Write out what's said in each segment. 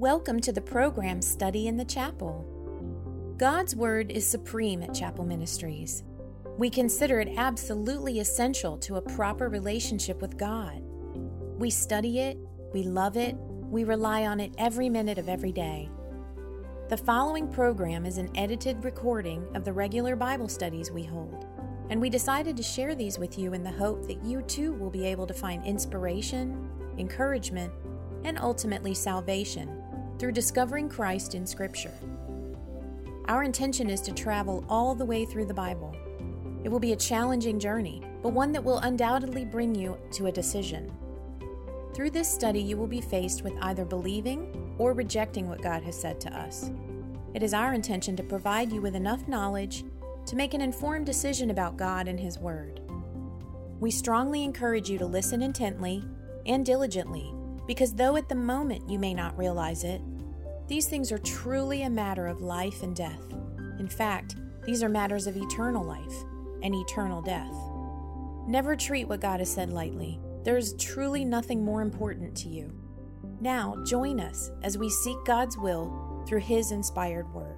Welcome to the program Study in the Chapel. God's Word is supreme at Chapel Ministries. We consider it absolutely essential to a proper relationship with God. We study it, we love it, we rely on it every minute of every day. The following program is an edited recording of the regular Bible studies we hold, and we decided to share these with you in the hope that you too will be able to find inspiration, encouragement, and ultimately salvation through discovering Christ in Scripture. Our intention is to travel all the way through the Bible. It will be a challenging journey, but one that will undoubtedly bring you to a decision. Through this study, you will be faced with either believing or rejecting what God has said to us. It is our intention to provide you with enough knowledge to make an informed decision about God and His Word. We strongly encourage you to listen intently and diligently, because though at the moment you may not realize it, these things are truly a matter of life and death. In fact, these are matters of eternal life and eternal death. Never treat what God has said lightly. There is truly nothing more important to you. Now, join us as we seek God's will through His inspired Word.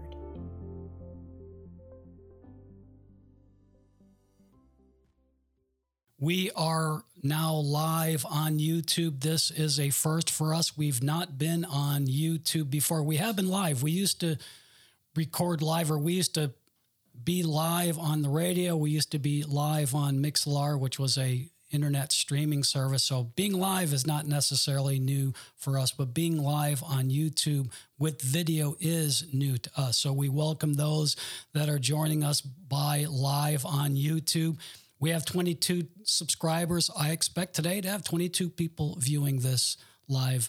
We are now live on YouTube. This is a first for us. We've not been on YouTube before. We have been live. We used to record live, or we used to be live on the radio. We used to be live on Mixlr, which was a internet streaming service. So being live is not necessarily new for us, but being live on YouTube with video is new to us. So we welcome those that are joining us by live on YouTube. We have 22 subscribers. I expect today to have 22 people viewing this live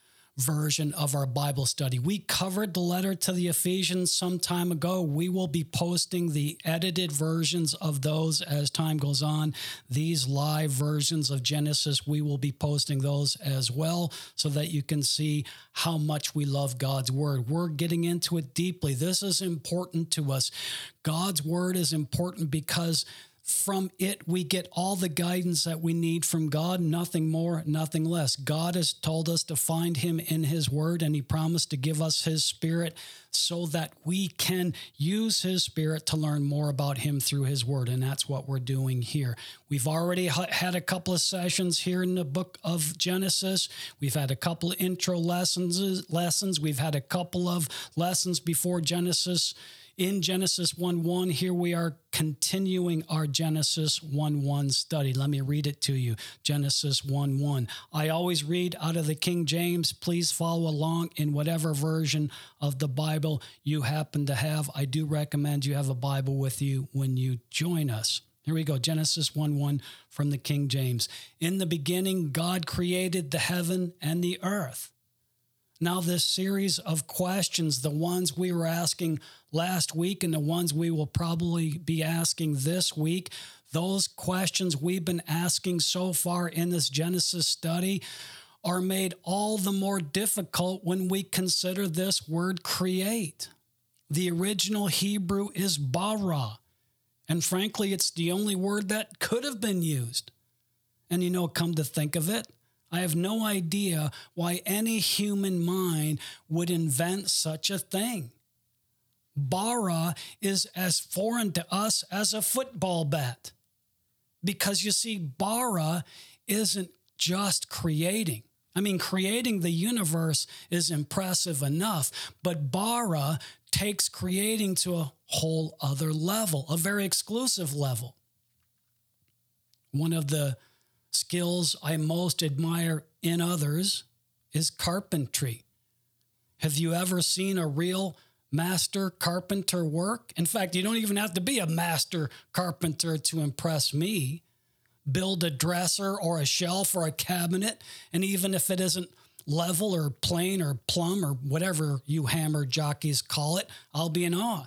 version of our Bible study. We covered the letter to the Ephesians some time ago. We will be posting the edited versions of those as time goes on. These live versions of Genesis, we will be posting those as well so that you can see how much we love God's Word. We're getting into it deeply. This is important to us. God's Word is important because from it, we get all the guidance that we need from God, nothing more, nothing less. God has told us to find Him in His Word, and He promised to give us His Spirit so that we can use His Spirit to learn more about Him through His Word, and that's what we're doing here. We've already had a couple of sessions here in the book of Genesis. We've had a couple of intro lessons. We've had a couple of lessons before Genesis. In Genesis 1:1, here we are continuing our Genesis 1:1 study. Let me read it to you. Genesis 1:1. I always read out of the King James. Please follow along in whatever version of the Bible you happen to have. I do recommend you have a Bible with you when you join us. Here we go. Genesis 1:1 from the King James. In the beginning, God created the heaven and the earth. Now, this series of questions, the ones we were asking last week and the ones we will probably be asking this week, those questions we've been asking so far in this Genesis study are made all the more difficult when we consider this word create. The original Hebrew is bara, and frankly, it's the only word that could have been used. And come to think of it, I have no idea why any human mind would invent such a thing. Bara is as foreign to us as a football bat. Because you see, bara isn't just creating. Creating the universe is impressive enough, but bara takes creating to a whole other level, a very exclusive level. One of the skills I most admire in others is carpentry. Have you ever seen a real master carpenter work? In fact, you don't even have to be a master carpenter to impress me. Build a dresser or a shelf or a cabinet, and even if it isn't level or plain or plumb or whatever you hammer jockeys call it, I'll be in awe.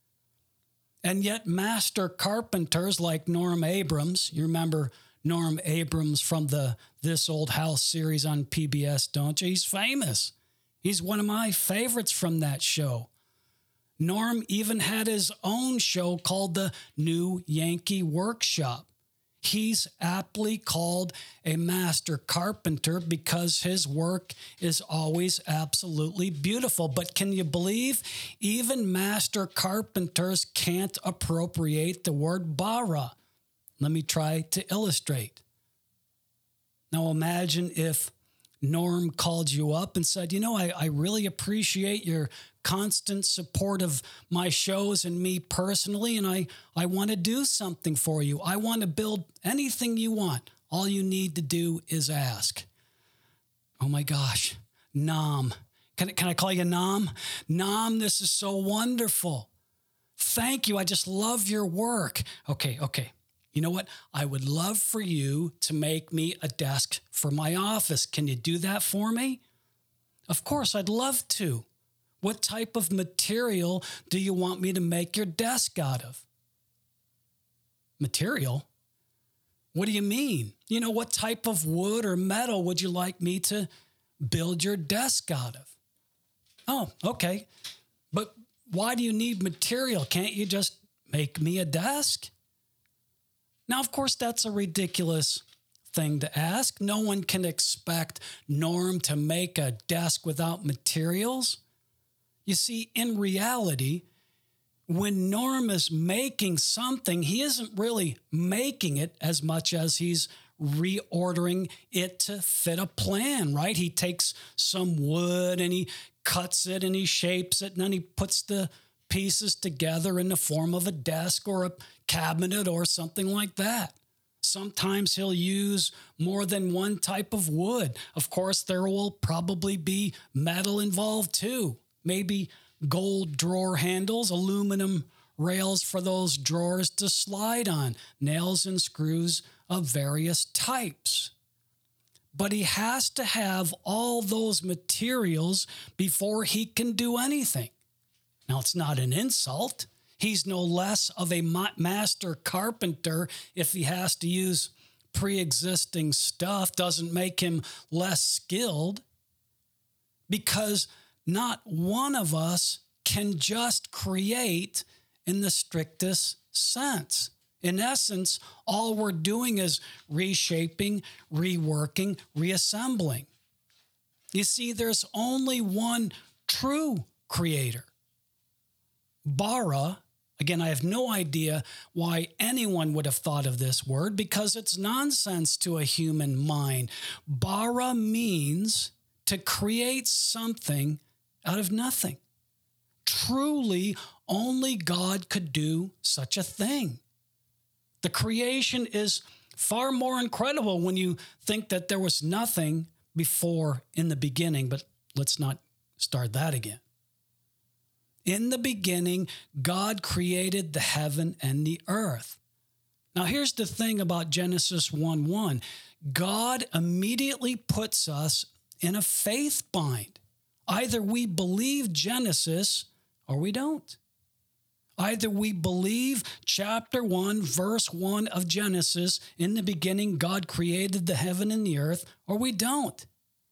And yet master carpenters like Norm Abrams, you remember Norm Abrams from the This Old House series on PBS, don't you? He's famous. He's one of my favorites from that show. Norm even had his own show called the New Yankee Workshop. He's aptly called a master carpenter because his work is always absolutely beautiful. But can you believe even master carpenters can't appropriate the word bara? Let me try to illustrate. Now imagine if Norm called you up and said, I really appreciate your constant support of my shows and me personally, and I want to do something for you. I want to build anything you want. All you need to do is ask. Oh my gosh, Nam. Can I call you Nam? Nam, this is so wonderful. Thank you. I just love your work. Okay. You know what? I would love for you to make me a desk for my office. Can you do that for me? Of course, I'd love to. What type of material do you want me to make your desk out of? Material? What do you mean? What type of wood or metal would you like me to build your desk out of? Oh, okay. But why do you need material? Can't you just make me a desk? Now, of course, that's a ridiculous thing to ask. No one can expect Norm to make a desk without materials. You see, in reality, when Norm is making something, he isn't really making it as much as he's reordering it to fit a plan, right? He takes some wood and he cuts it and he shapes it, and then he puts the pieces together in the form of a desk or a cabinet or something like that. Sometimes he'll use more than one type of wood. Of course, there will probably be metal involved too. Maybe gold drawer handles, aluminum rails for those drawers to slide on, nails and screws of various types. But he has to have all those materials before he can do anything. Now, it's not an insult. He's no less of a master carpenter if he has to use pre-existing stuff. Doesn't make him less skilled, because not one of us can just create in the strictest sense. In essence, all we're doing is reshaping, reworking, reassembling. You see, there's only one true creator. Bara, again, I have no idea why anyone would have thought of this word, because it's nonsense to a human mind. Bara means to create something out of nothing. Truly, only God could do such a thing. The creation is far more incredible when you think that there was nothing before in the beginning, but let's not start that again. In the beginning, God created the heaven and the earth. Now, here's the thing about Genesis 1:1. God immediately puts us in a faith bind. Either we believe Genesis or we don't. Either we believe chapter 1, verse 1 of Genesis, in the beginning God created the heaven and the earth, or we don't.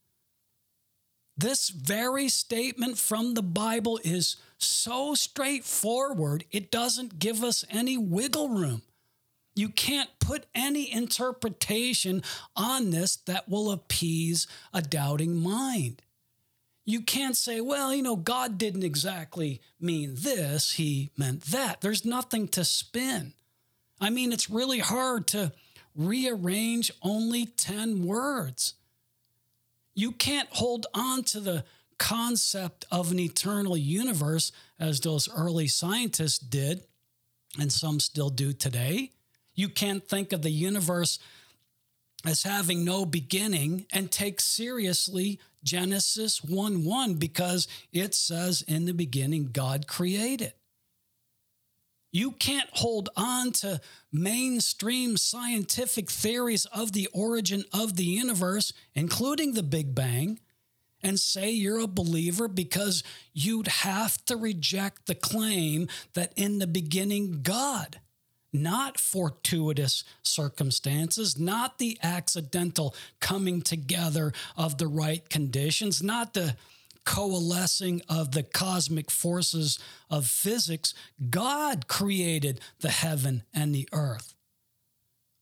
This very statement from the Bible is so straightforward, it doesn't give us any wiggle room. You can't put any interpretation on this that will appease a doubting mind. You can't say, well, God didn't exactly mean this, he meant that. There's nothing to spin. I mean, it's really hard to rearrange only 10 words. You can't hold on to the concept of an eternal universe as those early scientists did, and some still do today. You can't think of the universe as having no beginning and take seriously Genesis 1:1 because it says in the beginning God created. You can't hold on to mainstream scientific theories of the origin of the universe, including the Big Bang, and say you're a believer, because you'd have to reject the claim that in the beginning God, not fortuitous circumstances, not the accidental coming together of the right conditions, not the coalescing of the cosmic forces of physics. God created the heaven and the earth.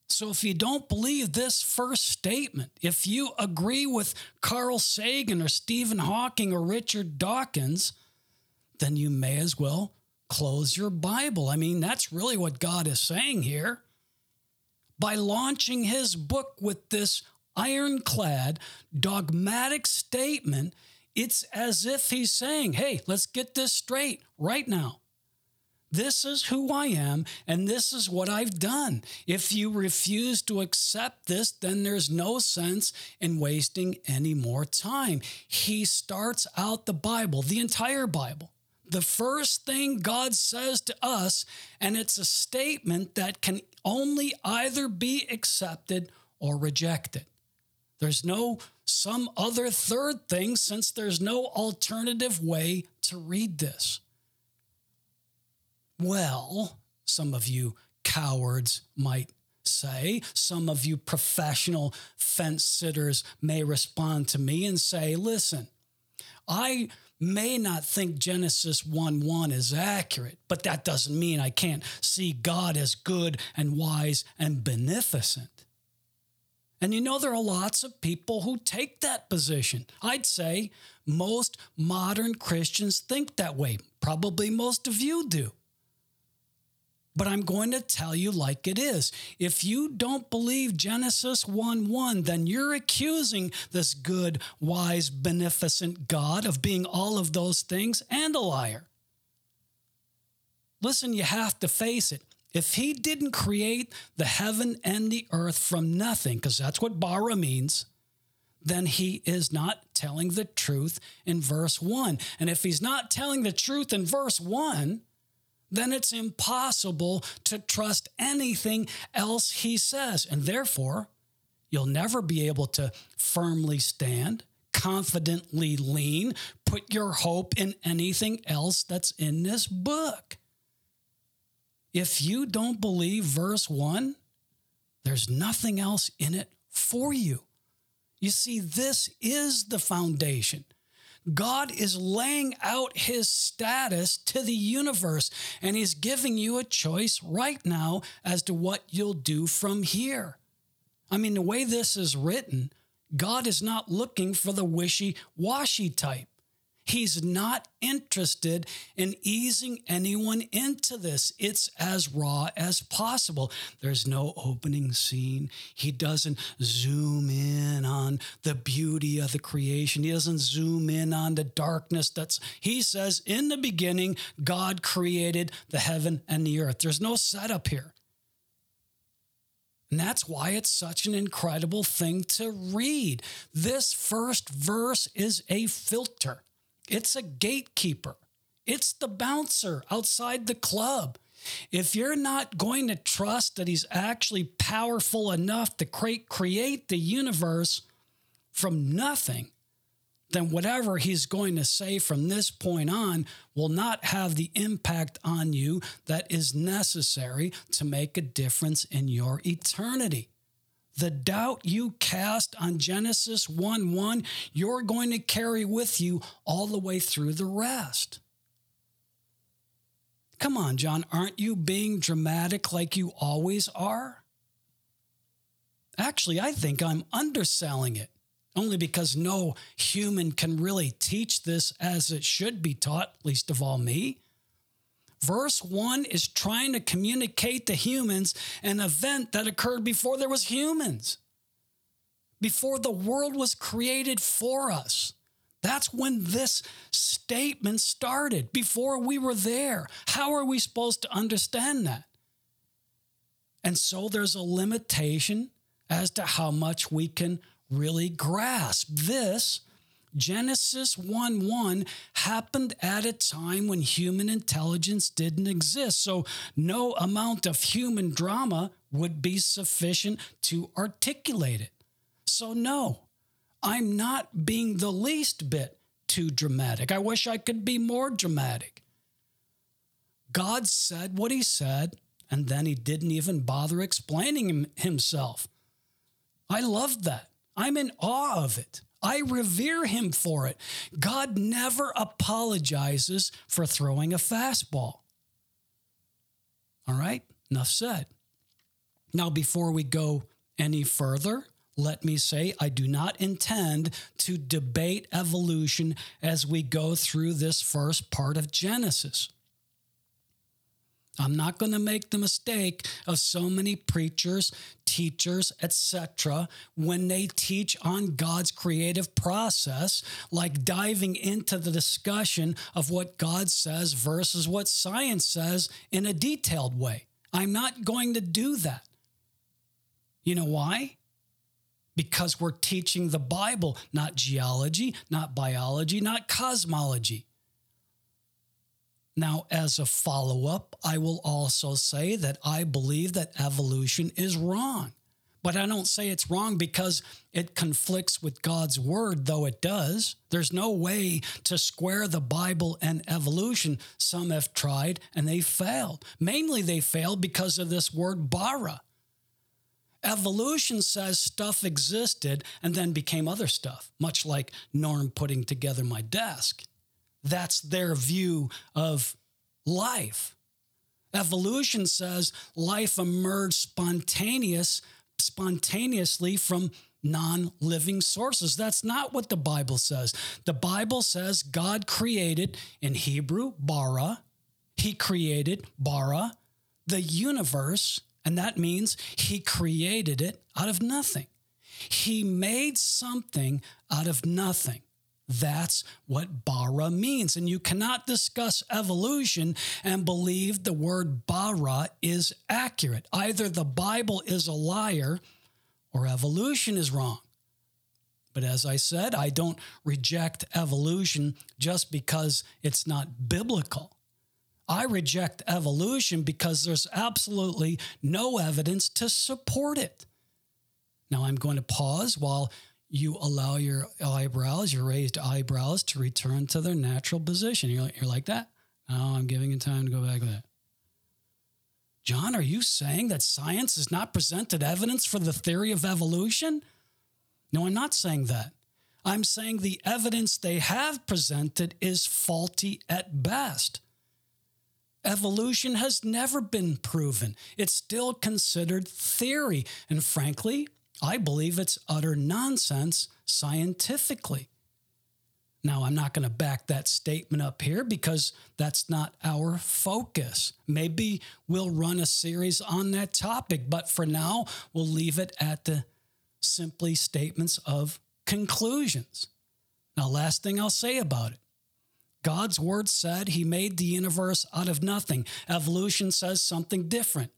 So if you don't believe this first statement, if you agree with Carl Sagan or Stephen Hawking or Richard Dawkins, then you may as well close your Bible. I mean, that's really what God is saying here. By launching his book with this ironclad, dogmatic statement, it's as if he's saying, hey, let's get this straight right now. This is who I am, and this is what I've done. If you refuse to accept this, then there's no sense in wasting any more time. He starts out the Bible, the entire Bible. The first thing God says to us, and it's a statement that can only either be accepted or rejected. There's no some other third thing, since there's no alternative way to read this. Well, some of you cowards might say, some of you professional fence sitters may respond to me and say, listen, I may not think Genesis 1:1 is accurate, but that doesn't mean I can't see God as good and wise and beneficent. And you know, there are lots of people who take that position. I'd say most modern Christians think that way. Probably most of you do. But I'm going to tell you like it is. If you don't believe Genesis 1:1, then you're accusing this good, wise, beneficent God of being all of those things and a liar. Listen, you have to face it. If he didn't create the heaven and the earth from nothing, because that's what bara means, then he is not telling the truth in verse 1. And if he's not telling the truth in verse 1, then it's impossible to trust anything else he says. And therefore, you'll never be able to firmly stand, confidently lean, put your hope in anything else that's in this book. If you don't believe verse 1, there's nothing else in it for you. You see, this is the foundation. God is laying out his status to the universe, and he's giving you a choice right now as to what you'll do from here. I mean, the way this is written, God is not looking for the wishy-washy type. He's not interested in easing anyone into this. It's as raw as possible. There's no opening scene. He doesn't zoom in on the beauty of the creation. He doesn't zoom in on the darkness. He says, in the beginning, God created the heaven and the earth. There's no setup here. And that's why it's such an incredible thing to read. This first verse is a filter. It's a gatekeeper. It's the bouncer outside the club. If you're not going to trust that he's actually powerful enough to create the universe from nothing, then whatever he's going to say from this point on will not have the impact on you that is necessary to make a difference in your eternity. The doubt you cast on Genesis 1:1, you're going to carry with you all the way through the rest. Come on, John, aren't you being dramatic like you always are? Actually, I think I'm underselling it, only because no human can really teach this as it should be taught, least of all me. Verse 1 is trying to communicate to humans an event that occurred before there was humans, before the world was created for us. That's when this statement started, before we were there. How are we supposed to understand that? And so there's a limitation as to how much we can really grasp. This Genesis 1:1 happened at a time when human intelligence didn't exist, so no amount of human drama would be sufficient to articulate it. So no, I'm not being the least bit too dramatic. I wish I could be more dramatic. God said what he said, and then he didn't even bother explaining himself. I love that. I'm in awe of it. I revere him for it. God never apologizes for throwing a fastball. All right, enough said. Now, before we go any further, let me say I do not intend to debate evolution as we go through this first part of Genesis. I'm not going to make the mistake of so many preachers, teachers, etc., when they teach on God's creative process, like diving into the discussion of what God says versus what science says in a detailed way. I'm not going to do that. You know why? Because we're teaching the Bible, not geology, not biology, not cosmology. Now, as a follow-up, I will also say that I believe that evolution is wrong. But I don't say it's wrong because it conflicts with God's word, though it does. There's no way to square the Bible and evolution. Some have tried and they failed. Mainly they failed because of this word bara. Evolution says stuff existed and then became other stuff, much like Norm putting together my desk. That's their view of life. Evolution says life emerged spontaneously from non-living sources. That's not what the Bible says. The Bible says God created, in Hebrew, bara. He created, bara, the universe, and that means he created it out of nothing. He made something out of nothing. That's what bara means. And you cannot discuss evolution and believe the word bara is accurate. Either the Bible is a liar or evolution is wrong. But as I said, I don't reject evolution just because it's not biblical. I reject evolution because there's absolutely no evidence to support it. Now I'm going to pause while you allow your raised eyebrows to return to their natural position. You're like that? No, I'm giving it time to go back with that. John, are you saying that science has not presented evidence for the theory of evolution? No, I'm not saying that. I'm saying the evidence they have presented is faulty at best. Evolution has never been proven. It's still considered theory. And frankly, I believe it's utter nonsense scientifically. Now, I'm not going to back that statement up here because that's not our focus. Maybe we'll run a series on that topic, but for now, we'll leave it at the simply statements of conclusions. Now, last thing I'll say about it. God's word said he made the universe out of nothing. Evolution says something different.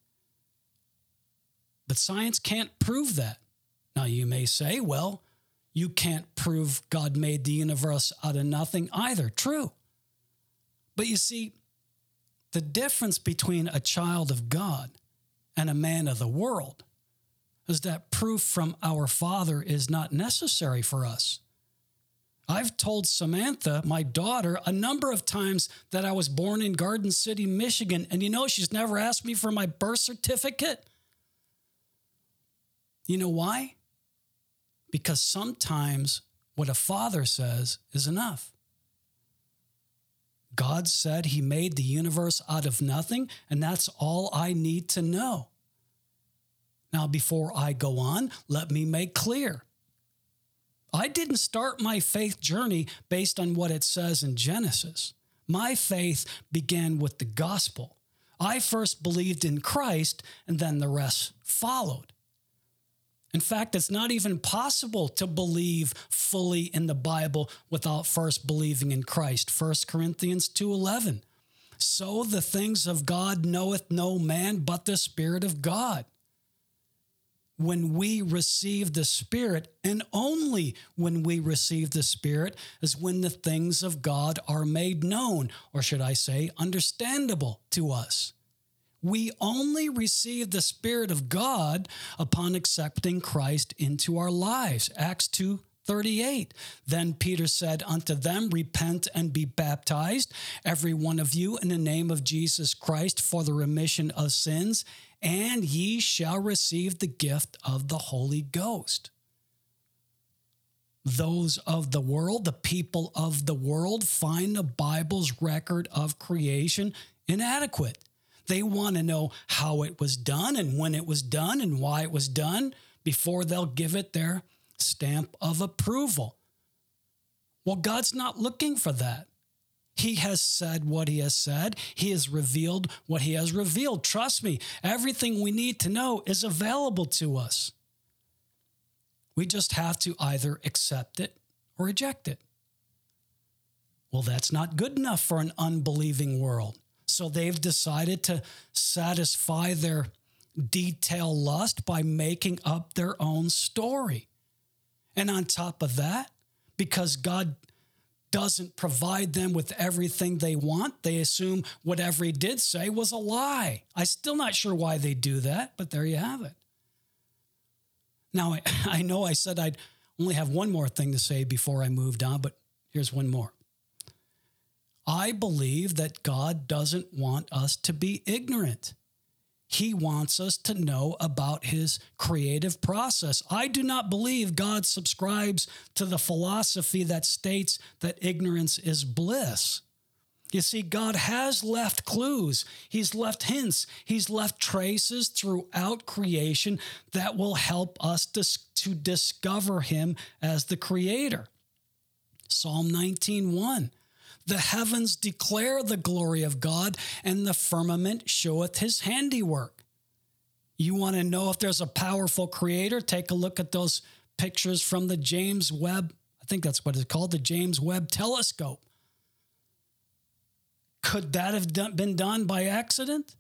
But science can't prove that. Now, you may say, well, you can't prove God made the universe out of nothing either. True. But you see, the difference between a child of God and a man of the world is that proof from our Father is not necessary for us. I've told Samantha, my daughter, a number of times that I was born in Garden City, Michigan, and you know she's never asked me for my birth certificate. You know why? Because sometimes what a father says is enough. God said he made the universe out of nothing, and that's all I need to know. Now, before I go on, let me make clear. I didn't start my faith journey based on what it says in Genesis. My faith began with the gospel. I first believed in Christ, and then the rest followed. In fact, it's not even possible to believe fully in the Bible without first believing in Christ. 1 Corinthians 2:11. So the things of God knoweth no man but the Spirit of God. When we receive the Spirit, and only when we receive the Spirit, is when the things of God are made known, or should I say, understandable to us. We only receive the Spirit of God upon accepting Christ into our lives. Acts 2:38. Then Peter said unto them, repent and be baptized, every one of you, in the name of Jesus Christ for the remission of sins, and ye shall receive the gift of the Holy Ghost. Those of the world, the people of the world, find the Bible's record of creation inadequate. They want to know how it was done and when it was done and why it was done before they'll give it their stamp of approval. Well, God's not looking for that. He has said what he has said. He has revealed what he has revealed. Trust me, everything we need to know is available to us. We just have to either accept it or reject it. Well, that's not good enough for an unbelieving world. So they've decided to satisfy their detail lust by making up their own story. And on top of that, because God doesn't provide them with everything they want, they assume whatever he did say was a lie. I'm still not sure why they do that, but there you have it. Now, I know I said I'd only have one more thing to say before I moved on, but here's one more. I believe that God doesn't want us to be ignorant. He wants us to know about his creative process. I do not believe God subscribes to the philosophy that states that ignorance is bliss. You see, God has left clues. He's left hints. He's left traces throughout creation that will help us to discover him as the creator. Psalm 19:1. The heavens declare the glory of God, and the firmament showeth his handiwork. You want to know if there's a powerful creator? Take a look at those pictures from the James Webb, I think that's what it's called, the James Webb Telescope. Could that have been done by accident?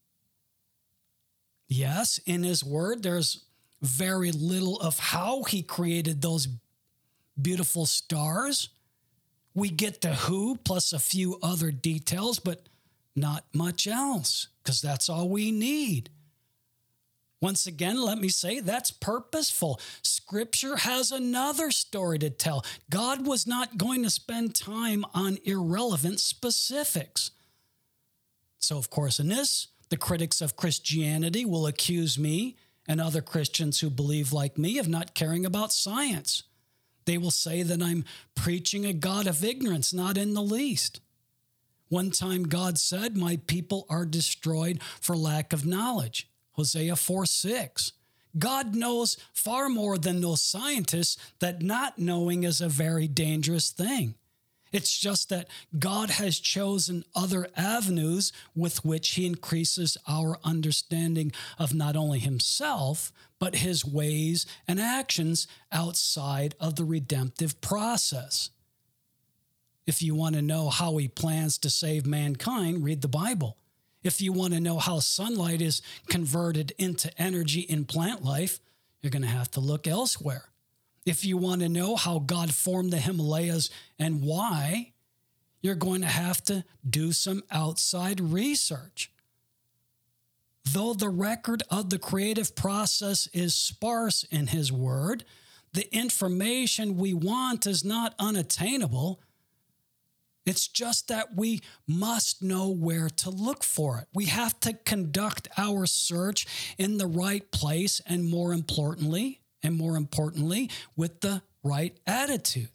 Yes, in his word, there's very little of how he created those beautiful stars. We get the who plus a few other details, but not much else, because that's all we need. Once again, let me say that's purposeful. Scripture has another story to tell. God was not going to spend time on irrelevant specifics. So, of course, in this, the critics of Christianity will accuse me and other Christians who believe like me of not caring about science. They will say that I'm preaching a God of ignorance, not in the least. One time God said, my people are destroyed for lack of knowledge. Hosea 4:6. God knows far more than those scientists that not knowing is a very dangerous thing. It's just that God has chosen other avenues with which he increases our understanding of not only himself, but his ways and actions outside of the redemptive process. If you want to know how he plans to save mankind, read the Bible. If you want to know how sunlight is converted into energy in plant life, you're going to have to look elsewhere. If you want to know how God formed the Himalayas and why, you're going to have to do some outside research. Though the record of the creative process is sparse in his word, the information we want is not unattainable. It's just that we must know where to look for it. We have to conduct our search in the right place and more importantly, with the right attitude.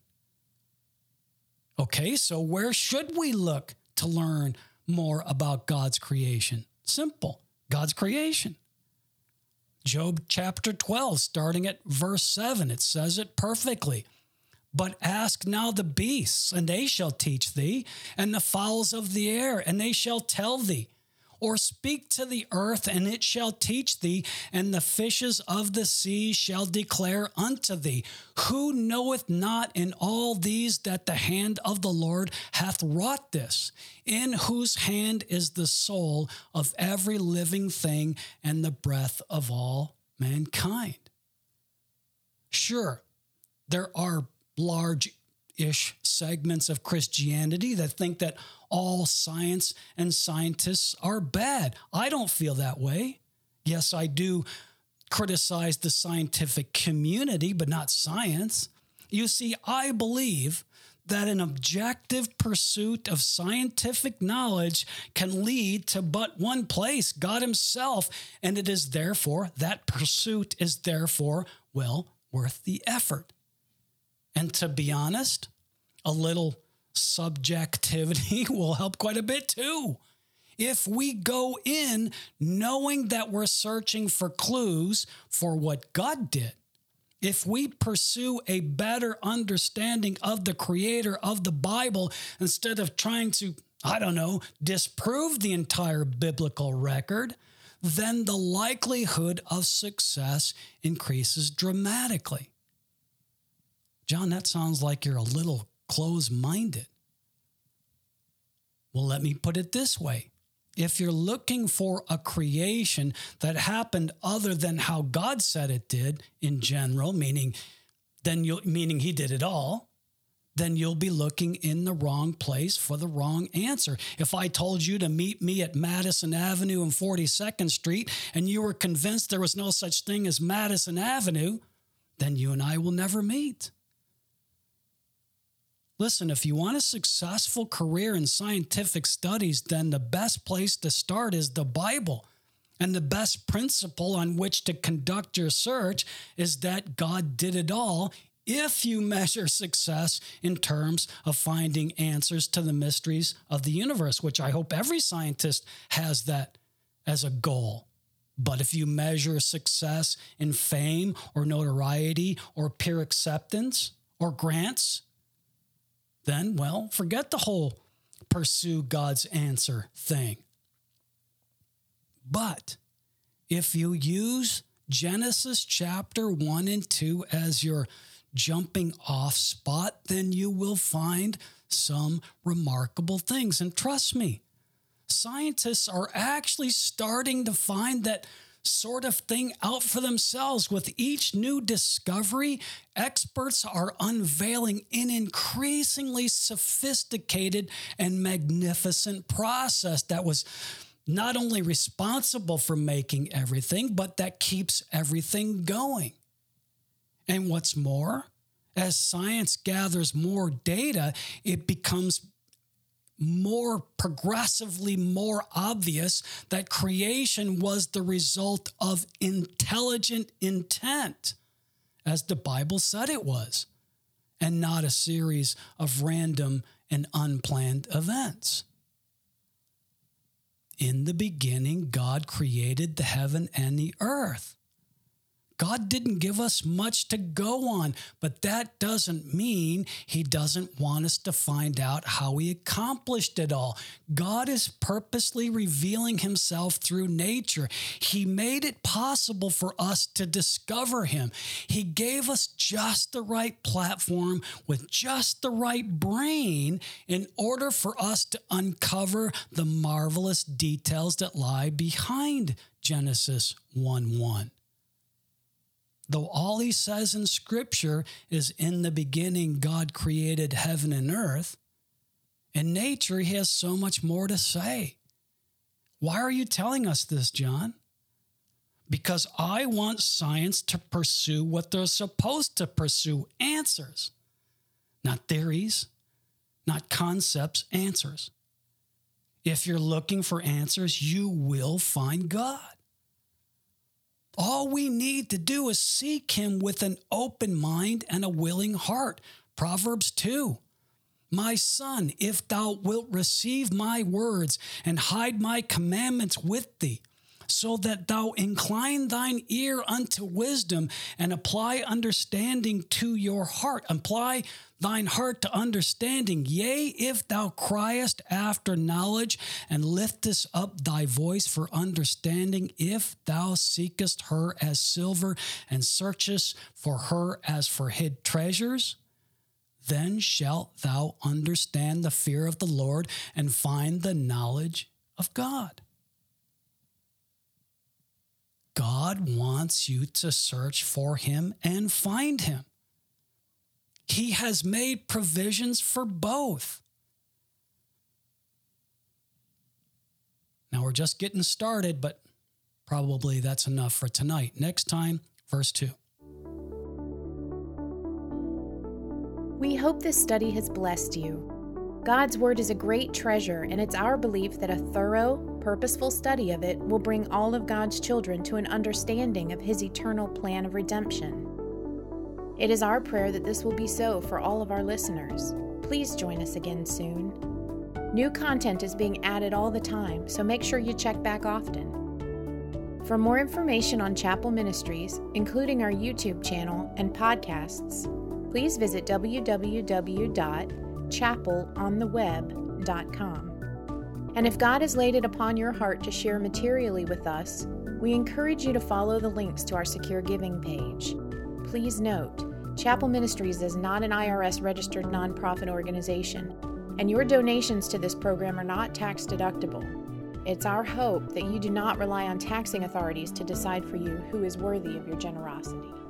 Okay, so where should we look to learn more about God's creation? Simple, God's creation. Job chapter 12, starting at verse 7, it says it perfectly. But ask now the beasts, and they shall teach thee, and the fowls of the air, and they shall tell thee. Or speak to the earth, and it shall teach thee, and the fishes of the sea shall declare unto thee. Who knoweth not in all these that the hand of the Lord hath wrought this, in whose hand is the soul of every living thing, and the breath of all mankind? Sure, there are large-ish segments of Christianity that think that all science and scientists are bad. I don't feel that way. Yes, I do criticize the scientific community, but not science. You see, I believe that an objective pursuit of scientific knowledge can lead to but one place, God himself, and it is therefore, that pursuit is therefore, well, worth the effort. And to be honest, a little subjectivity will help quite a bit too. if we go in knowing that we're searching for clues for what God did, if we pursue a better understanding of the creator of the Bible instead of trying to, disprove the entire biblical record, then the likelihood of success increases dramatically. John, that sounds like you're a little closed-minded. Well, let me put it this way. If you're looking for a creation that happened other than how God said it did in general, meaning he did it all, then you'll be looking in the wrong place for the wrong answer. If I told you to meet me at Madison Avenue and 42nd Street and you were convinced there was no such thing as Madison Avenue, then you and I will never meet. Listen, if you want a successful career in scientific studies, then the best place to start is the Bible. And the best principle on which to conduct your search is that God did it all if you measure success in terms of finding answers to the mysteries of the universe, which I hope every scientist has that as a goal. But if you measure success in fame or notoriety or peer acceptance or grants, then, well, forget the whole pursue God's answer thing. But if you use Genesis chapter 1 and 2 as your jumping off spot, then you will find some remarkable things. And trust me, scientists are actually starting to find that sort of thing out for themselves. With each new discovery, experts are unveiling an increasingly sophisticated and magnificent process that was not only responsible for making everything, but that keeps everything going. And what's more, as science gathers more data, it becomes progressively more obvious that creation was the result of intelligent intent, as the Bible said it was, and not a series of random and unplanned events. In the beginning, God created the heaven and the earth. God didn't give us much to go on, but that doesn't mean he doesn't want us to find out how he accomplished it all. God is purposely revealing himself through nature. He made it possible for us to discover him. He gave us just the right platform with just the right brain in order for us to uncover the marvelous details that lie behind Genesis 1:1. Though all he says in Scripture is, in the beginning, God created heaven and earth, in nature, he has so much more to say. Why are you telling us this, John? Because I want science to pursue what they're supposed to pursue, answers. Not theories, not concepts, answers. If you're looking for answers, you will find God. All we need to do is seek him with an open mind and a willing heart. Proverbs 2. My son, if thou wilt receive my words and hide my commandments with thee, so that thou incline thine ear unto wisdom and apply understanding to your heart. Apply thine heart to understanding. Yea, if thou criest after knowledge and liftest up thy voice for understanding, if thou seekest her as silver and searchest for her as for hid treasures, then shalt thou understand the fear of the Lord and find the knowledge of God. God wants you to search for him and find him. He has made provisions for both. Now we're just getting started, but probably that's enough for tonight. Next time, verse 2. We hope this study has blessed you. God's Word is a great treasure, and it's our belief that a thorough, purposeful study of it will bring all of God's children to an understanding of his eternal plan of redemption. It is our prayer that this will be so for all of our listeners. Please join us again soon. New content is being added all the time, so make sure you check back often. For more information on Chapel Ministries, including our YouTube channel and podcasts, please visit www.chapelontheweb.com. And if God has laid it upon your heart to share materially with us, we encourage you to follow the links to our secure giving page. Please note, Chapel Ministries is not an IRS-registered nonprofit organization, and your donations to this program are not tax deductible. It's our hope that you do not rely on taxing authorities to decide for you who is worthy of your generosity.